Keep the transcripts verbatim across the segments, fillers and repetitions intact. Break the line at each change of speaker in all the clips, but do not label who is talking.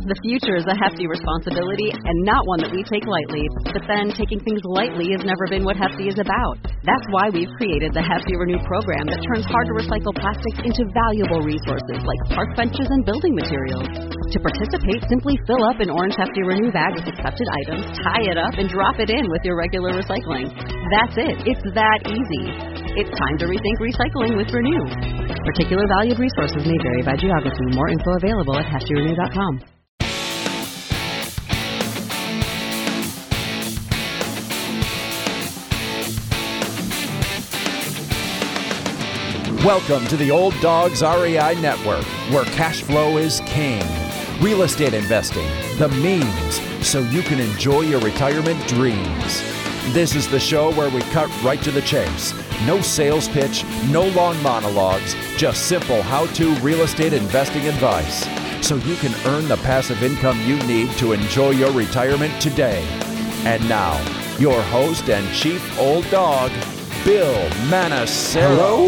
The future is a hefty responsibility and not one that we take lightly. But then, taking things lightly has never been what Hefty is about. That's why we've created the Hefty Renew program that turns hard-to-recycle plastics into valuable resources like park benches and building materials. To participate, simply fill up an orange Hefty Renew bag with accepted items, tie it up, and drop it in with your regular recycling. That's it. It's that easy. It's time to rethink recycling with Renew. Particular valued resources may vary by geography. More info available at hefty renew dot com.
Welcome to the Old Dogs R E I Network, where cash flow is king. Real estate investing, the means, so you can enjoy your retirement dreams. This is the show where we cut right to the chase. No sales pitch, no long monologues, just simple how-to real estate investing advice, so you can earn the passive income you need to enjoy your retirement today. And now, your host and chief old dog, Bill Manassero.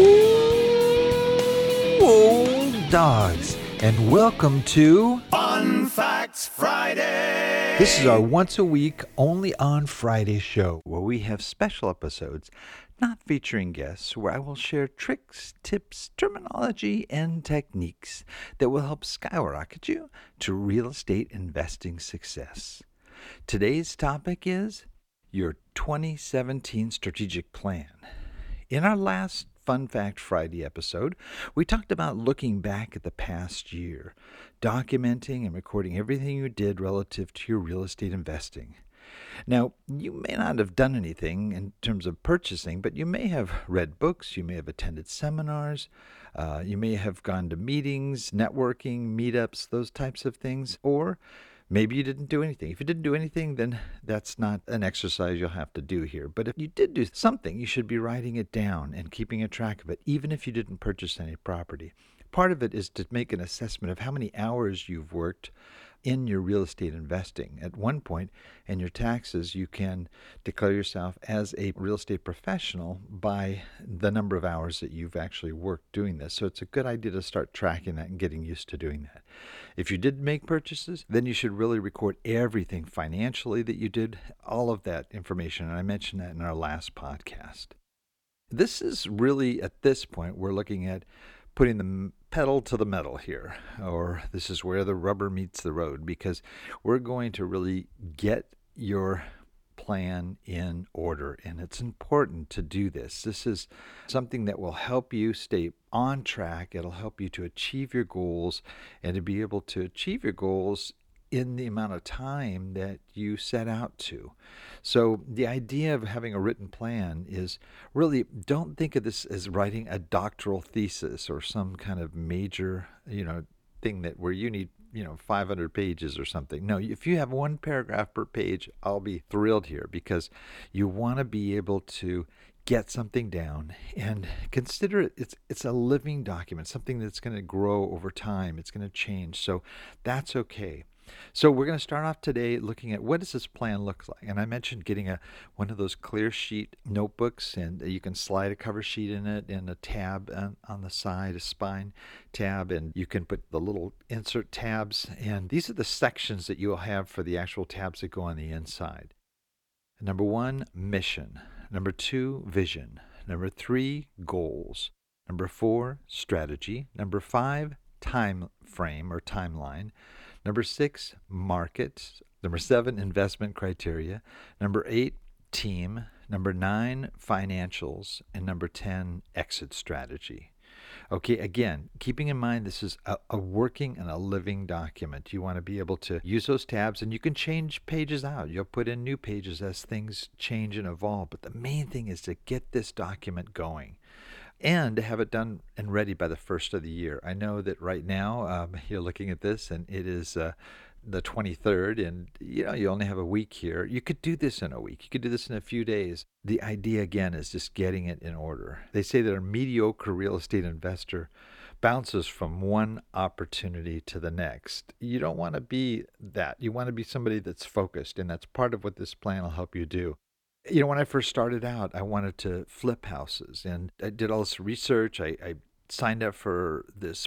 Hello, old dogs, and welcome to
Fun Facts Friday.
This is our once a week, only on Friday show, where we have special episodes not featuring guests, where I will share tricks, tips, terminology, and techniques that will help skyrocket you to real estate investing success. Today's topic is your twenty seventeen strategic plan. In our last Fun Fact Friday episode, we talked about looking back at the past year, documenting and recording everything you did relative to your real estate investing. Now, you may not have done anything in terms of purchasing, but you may have read books, you may have attended seminars, uh, you may have gone to meetings, networking, meetups, those types of things, or maybe you didn't do anything. If you didn't do anything, then that's not an exercise you'll have to do here. But if you did do something, you should be writing it down and keeping a track of it, even if you didn't purchase any property. Part of it is to make an assessment of how many hours you've worked in your real estate investing. At one point in your taxes, you can declare yourself as a real estate professional by the number of hours that you've actually worked doing this. So it's a good idea to start tracking that and getting used to doing that. If you did make purchases, then you should really record everything financially that you did, all of that information. And I mentioned that in our last podcast. This is really, at this point, we're looking at putting the pedal to the metal here, or this is where the rubber meets the road, because we're going to really get your plan in order, and it's important to do this. This is something that will help you stay on track. It'll help you to achieve your goals and to be able to achieve your goals in the amount of time that you set out to. So the idea of having a written plan is really, don't think of this as writing a doctoral thesis or some kind of major, you know, thing that where you need, you know, five hundred pages or something. No, if you have one paragraph per page, I'll be thrilled here, because you want to be able to get something down and consider it, it's it's a living document, something that's going to grow over time. It's going to change. So that's okay. So we're going to start off today looking at what does this plan look like. And I mentioned getting a one of those clear sheet notebooks, and you can slide a cover sheet in it and a tab on, on the side, a spine tab, and you can put the little insert tabs. And these are the sections that you'll have for the actual tabs that go on the inside. Number one, mission. Number two, vision. Number three, goals. Number four, strategy. Number five, time frame or timeline. Number six, market. Number seven, investment criteria. Number eight, team. Number nine, financials. And number ten, exit strategy. Okay, again, keeping in mind this is a, a working and a living document. You want to be able to use those tabs, and you can change pages out. You'll put in new pages as things change and evolve. But the main thing is to get this document going and to have it done and ready by the first of the year. I know that right now um, you're looking at this, and it is uh, the twenty-third, and you know you only have a week here. You could do this in a week. You could do this in a few days. The idea, again, is just getting it in order. They say that a mediocre real estate investor bounces from one opportunity to the next. You don't want to be that. You want to be somebody that's focused, and that's part of what this plan will help you do. You know, when I first started out, I wanted to flip houses, and I did all this research. I, I signed up for this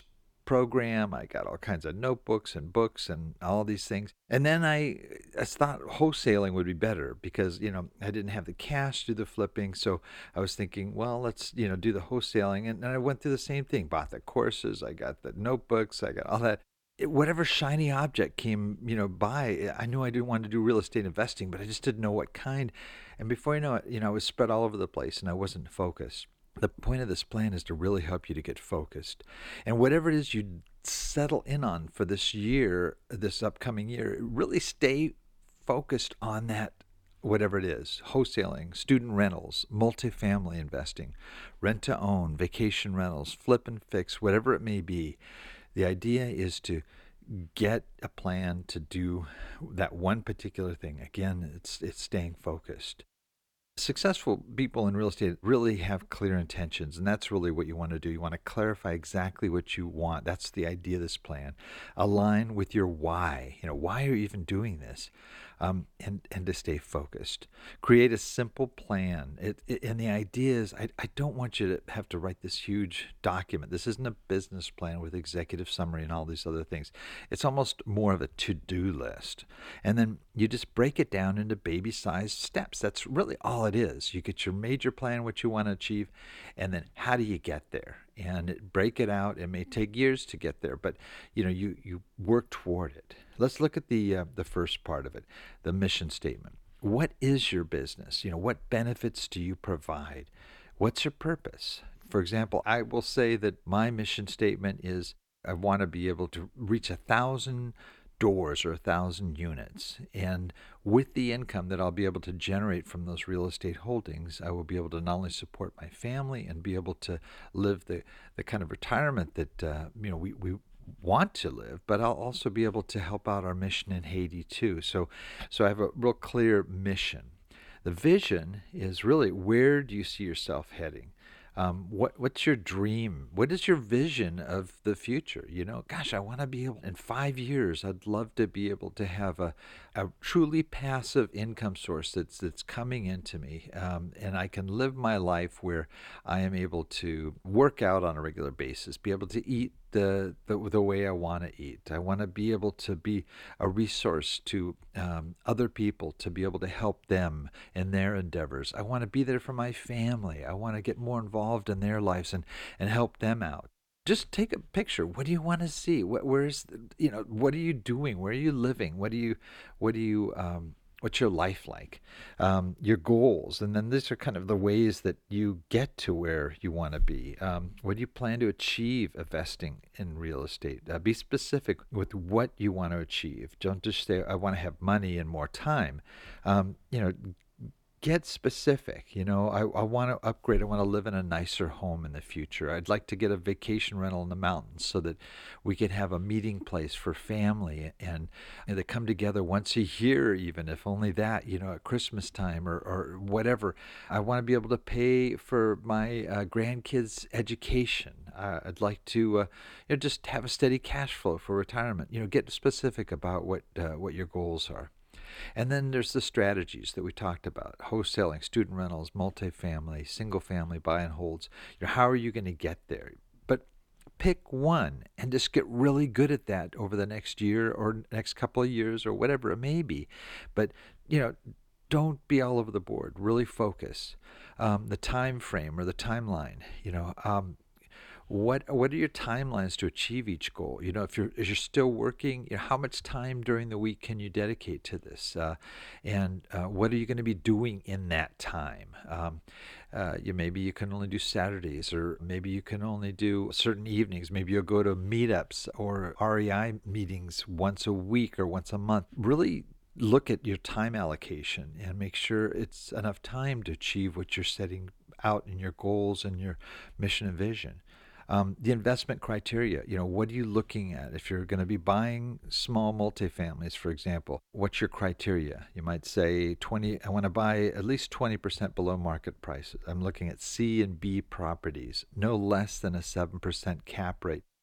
program. I got all kinds of notebooks and books and all these things. And then I, I thought wholesaling would be better because, you know, I didn't have the cash to do the flipping. So I was thinking, well, let's, you know, do the wholesaling. And, and I went through the same thing, bought the courses, I got the notebooks, I got all that. It, whatever shiny object came, you know, by, I knew I didn't want to do real estate investing, but I just didn't know what kind. And before you know it, you know, I was spread all over the place and I wasn't focused. The point of this plan is to really help you to get focused. And whatever it is you settle in on for this year, this upcoming year, really stay focused on that, whatever it is: wholesaling, student rentals, multifamily investing, rent to own, vacation rentals, flip and fix, whatever it may be. The idea is to get a plan to do that one particular thing. Again, it's it's staying focused. Successful people in real estate really have clear intentions, and that's really what you want to do. You want to clarify exactly what you want. That's the idea of this plan. Align with your why. You know, why are you even doing this? Um, and, and to stay focused. Create a simple plan. It, it, and the idea is, I, I don't want you to have to write this huge document. This isn't a business plan with executive summary and all these other things. It's almost more of a to-do list. And then you just break it down into baby-sized steps. That's really all it is. You get your major plan, what you want to achieve, and then how do you get there? And break it out. It may take years to get there, but you know, you, you work toward it. Let's look at the uh, the first part of it, the mission statement. What is your business? You know, what benefits do you provide? What's your purpose? For example, I will say that my mission statement is I want to be able to reach a thousand doors or a thousand units. And with the income that I'll be able to generate from those real estate holdings, I will be able to not only support my family and be able to live the, the kind of retirement that uh, you know we, we want to live, but I'll also be able to help out our mission in Haiti too. So, so I have a real clear mission. The vision is really, where do you see yourself heading? Um, what what's your dream? What is your vision of the future? You know, gosh, I want to be able, in five years, I'd love to be able to have a, a truly passive income source that's that's coming into me, um, and I can live my life where I am able to work out on a regular basis, be able to eat the the, the way I want to eat. I want to be able to be a resource to um, other people, to be able to help them in their endeavors. I want to be there for my family. I want to get more involved in their lives and, and help them out. Just take a picture. What do you want to see? What, where's, you know, what are you doing? Where are you living? What do you, what do you, um, what's your life like? Um, your goals. And then these are kind of the ways that you get to where you want to be. Um, what do you plan to achieve investing in real estate? Uh, be specific with what you want to achieve. Don't just say, I want to have money and more time. Um, you know, get specific. You know, I, I want to upgrade. I want to live in a nicer home in the future. I'd like to get a vacation rental in the mountains so that we could have a meeting place for family and, and they come together once a year, even if only that, you know, at Christmas time or, or whatever. I want to be able to pay for my uh, grandkids' education. Uh, I'd like to uh, you know, just have a steady cash flow for retirement. You know, get specific about what uh, what your goals are. And then there's the strategies that we talked about: wholesaling, student rentals, multifamily, single family buy and holds. You know, how are you going to get there? But pick one and just get really good at that over the next year or next couple of years or whatever it may be. But, you know, don't be all over the board. Really focus. Um, the time frame or the timeline, you know, um, What what are your timelines to achieve each goal? You know, if you're if you're still working, you know, how much time during the week can you dedicate to this? Uh, and uh, what are you going to be doing in that time? Um, uh, you maybe you can only do Saturdays, or maybe you can only do certain evenings. Maybe you'll go to meetups or R E I meetings once a week or once a month. Really look at your time allocation and make sure it's enough time to achieve what you're setting out in your goals and your mission and vision. Um, the investment criteria, you know, what are you looking at? If you're going to be buying small multifamilies, for example, what's your criteria? You might say twenty, I want to buy at least twenty percent below market prices. I'm looking at C and B properties, no less than a seven percent cap rate.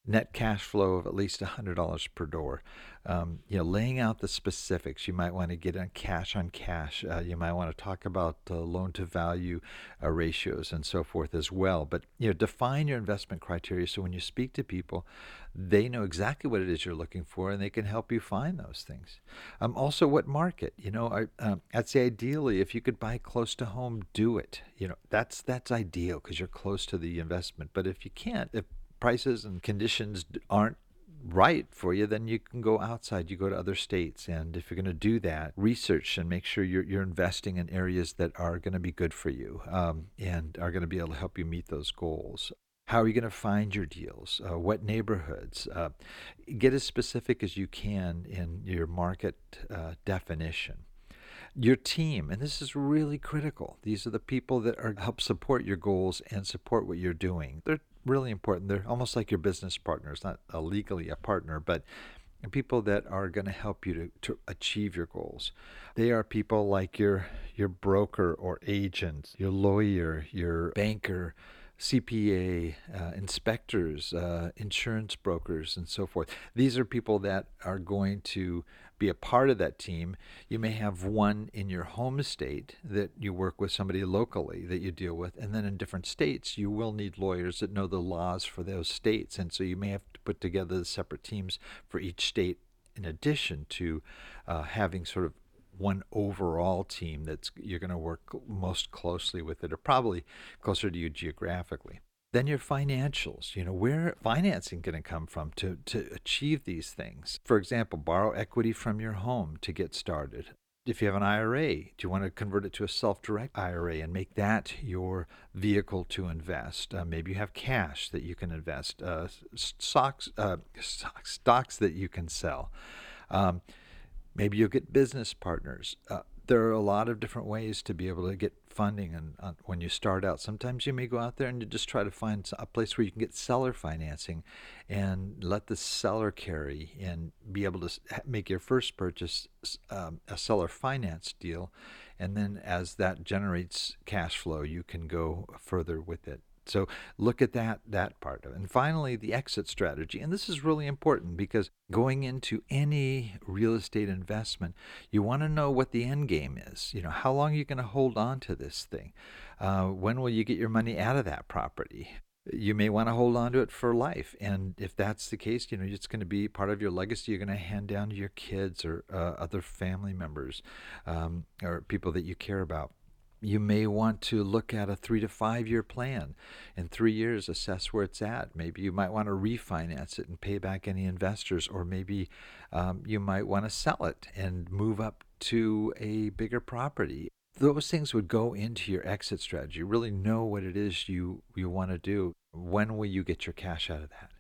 net cash flow of at least one hundred dollars per door. Um, you know, laying out the specifics. You might want to get on cash on cash. Uh, you might want to talk about uh, loan to value uh, ratios and so forth as well. But, you know, define your investment criteria so when you speak to people, they know exactly what it is you're looking for and they can help you find those things. Um, also, what market? You know, I, um, I'd say ideally, if you could buy close to home, do it. You know, that's that's ideal because you're close to the investment. But if you can't, if prices and conditions aren't right for you, then you can go outside. You go to other states, and if you're going to do that, research and make sure you're you're investing in areas that are going to be good for you um, and are going to be able to help you meet those goals. How are you going to find your deals? Uh, what neighborhoods? Uh, get as specific as you can in your market uh, definition. Your team, and this is really critical. These are the people that are help support your goals and support what you're doing. They're really important. They're almost like your business partners, not a legally a partner, but people that are going to help you to, to achieve your goals. They are people like your your broker or agent, your lawyer, your banker, C P A, uh, inspectors, uh, insurance brokers, and so forth. These are people that are going to be a part of that team. You may have one in your home state that you work with, somebody locally that you deal with, and then in different states you will need lawyers that know the laws for those states, and so you may have to put together the separate teams for each state in addition to uh, having sort of one overall team that's you're going to work most closely with it, or probably closer to you geographically. Then your financials, you know, where financing going to come from to, to achieve these things. For example, borrow equity from your home to get started. If you have an I R A, do you want to convert it to a self-direct I R A and make that your vehicle to invest? Uh, maybe you have cash that you can invest, uh, stocks, uh, stocks that you can sell. Um, maybe you'll get business partners. Uh, there are a lot of different ways to be able to get funding, and uh, when you start out, sometimes you may go out there and you just try to find a place where you can get seller financing and let the seller carry and be able to make your first purchase um, a seller finance deal, and then as that generates cash flow, you can go further with it. So look at that that part of it. And finally, the exit strategy. And this is really important because going into any real estate investment, you want to know what the end game is. You know, how long are you going to hold on to this thing? Uh, when will you get your money out of that property? You may want to hold on to it for life. And if that's the case, you know, it's going to be part of your legacy you're going to hand down to your kids or uh, other family members um, or people that you care about. You may want to look at a three to five year plan. In three years, assess where it's at. Maybe you might want to refinance it and pay back any investors, or maybe um, you might want to sell it and move up to a bigger property. Those things would go into your exit strategy. Really know what it is you, you want to do. When will you get your cash out of that?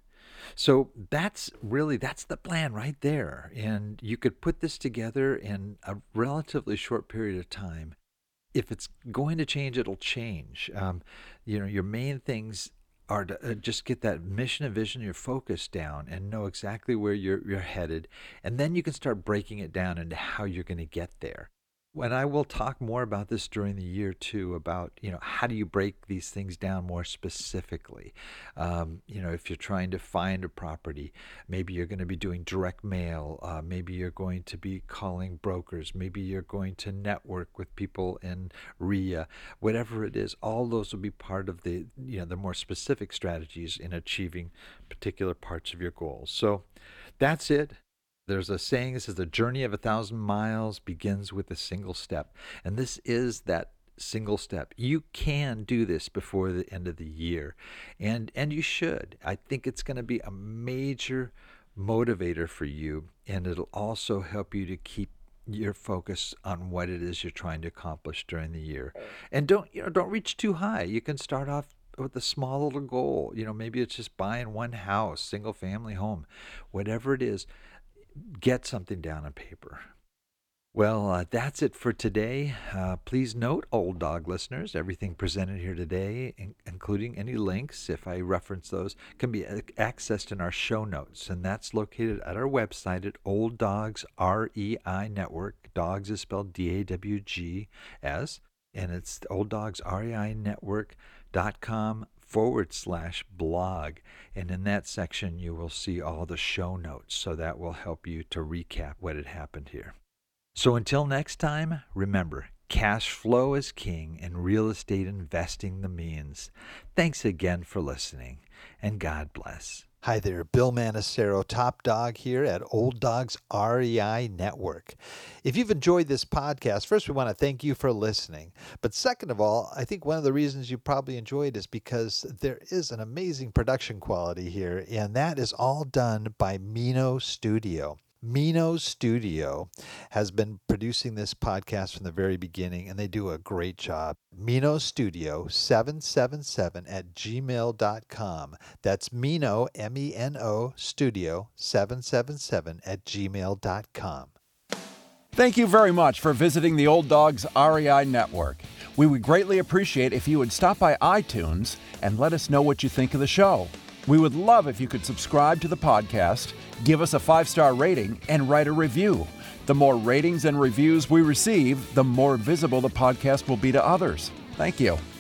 So that's really, that's the plan right there. And you could put this together in a relatively short period of time. If it's going to change, it'll change. Um, you know, your main things are to uh, just get that mission and vision, your focus down, and know exactly where you're you're headed. And then you can start breaking it down into how you're going to get there. And I will talk more about this during the year too, about, you know, how do you break these things down more specifically? Um, you know, if you're trying to find a property, maybe you're going to be doing direct mail. Uh, maybe you're going to be calling brokers. Maybe you're going to network with people in R I A. Whatever it is, all those will be part of the, you know, the more specific strategies in achieving particular parts of your goals. So that's it. There's a saying that says the journey of a thousand miles begins with a single step. And this is that single step. You can do this before the end of the year. And and you should. I think it's going to be a major motivator for you. And it'll also help you to keep your focus on what it is you're trying to accomplish during the year. And don't, you know, don't reach too high. You can start off with a small little goal. You know, maybe it's just buying one house, single family home, whatever it is. Get something down on paper. Well, uh, that's it for today. Uh, please note, Old Dog listeners, everything presented here today, in- including any links, if I reference those, can be a- accessed in our show notes. And that's located at our website at Old Dogs R E I Network. Dogs is spelled D A W G S. And it's Old Dogs R E I Network dot com forward slash blog. And in that section, you will see all the show notes. So that will help you to recap what had happened here. So until next time, remember, cash flow is king and real estate investing the means. Thanks again for listening, and God bless. Hi there, Bill Manassero, Top Dog here at Old Dogs R E I Network. If you've enjoyed this podcast, first we want to thank you for listening. But second of all, I think one of the reasons you probably enjoyed is because there is an amazing production quality here, and that is all done by Mino Studio. Mino Studio has been producing this podcast from the very beginning, and they do a great job. Mino Studio seven seven seven at gmail dot com. That's Mino, M E N O, Studio seven seven seven at gmail dot com.
Thank you very much for visiting the Old Dogs R E I Network. We would greatly appreciate if you would stop by iTunes and let us know what you think of the show. We would love if you could subscribe to the podcast, give us a five-star rating, and write a review. The more ratings and reviews we receive, the more visible the podcast will be to others. Thank you.